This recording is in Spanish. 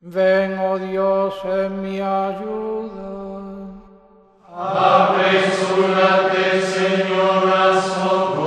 Ven, oh Dios, en mi ayuda. Apresúrate, Señor, a socorrerme.